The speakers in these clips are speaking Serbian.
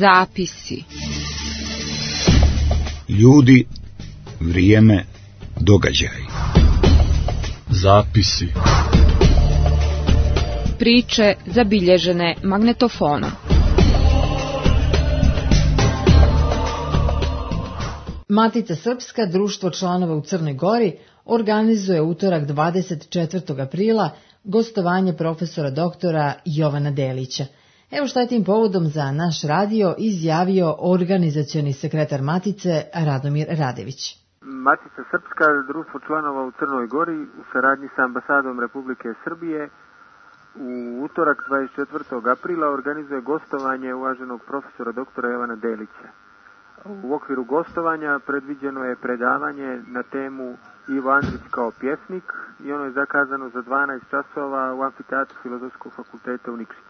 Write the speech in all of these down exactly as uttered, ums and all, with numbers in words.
Zapisi. Ljudi, vrijeme, događaji. Zapisi. Priče zabilježene magnetofonom. Matica Srpska, društvo članova u Crnoj Gori, organizuje utorak dvadeset četvrtog aprila gostovanje profesora doktora Jovana Delića. Evo šta je tim povodom za naš radio izjavio organizacioni sekretar Matice Radomir Radević. Matica Srpska, društvo članova u Crnoj Gori, u saradnji sa ambasadom Republike Srbije, u utorak dvadeset četvrtog aprila organizuje gostovanje uvaženog profesora doktora Jovana Delića. U okviru gostovanja predviđeno je predavanje na temu Ivo Andrić kao pjesnik i ono je zakazano za dvanaest časova u amfiteatru Filozofskog fakulteta u Nikšiću.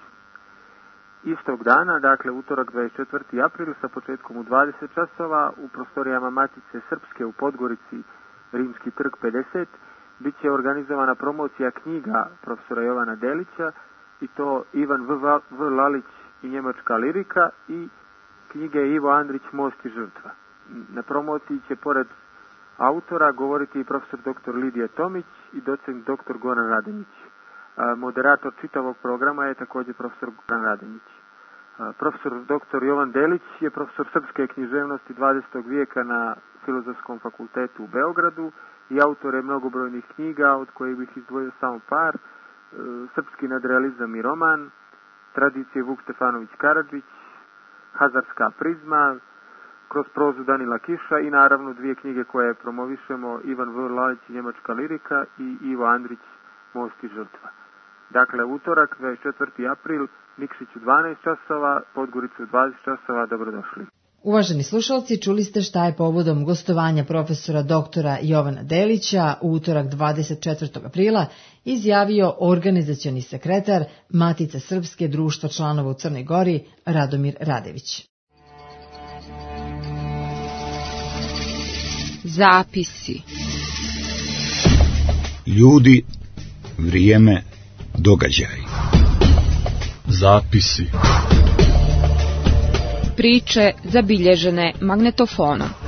Istog dana, dakle utorak dvadeset četvrtog aprila sa početkom u dvadeset časova u prostorijama Matice Srpske u Podgorici, Rimski trg pedeset, bit će organizovana promocija knjiga profesora Jovana Delića i to Ivan V. Lalić i njemačka lirika i knjige Ivo Andrić Most i žrtva. Na promociji će pored autora govoriti i profesor doktor Lidija Tomić i docent doktor Goran Radonjić. Moderator čitavog programa je također profesor Goran Radonjić. Profesor doktor Jovan Delić je profesor srpske književnosti dvadesetog vijeka na Filozofskom fakultetu u Beogradu i autor je mnogobrojnih knjiga, od kojih bih izdvojio samo par: Srpski nadrealizam i roman, Tradicije Vuk Stefanović Karadžić, Hazarska prizma, Kroz prozu Danila Kiša i naravno dvije knjige koje promovišemo, Ivan V. Lalić i njemačka lirika i Ivo Andrić Most i žrtva. Dakle, utorak, dvadeset četvrtog aprila, Nikšić u dvanaest časova, Podgoricu u dvadeset časova, dobrodošli. Uvaženi slušalci, čuli ste šta je povodom gostovanja profesora doktora Jovana Delića u utorak dvadeset četvrtog aprila izjavio organizacioni sekretar Matice Srpske, društva članova u Crnoj Gori, Radomir Radević. Zapisi. Ljudi, vrijeme, događaji. Zapisi. Priče zabilježene magnetofonom.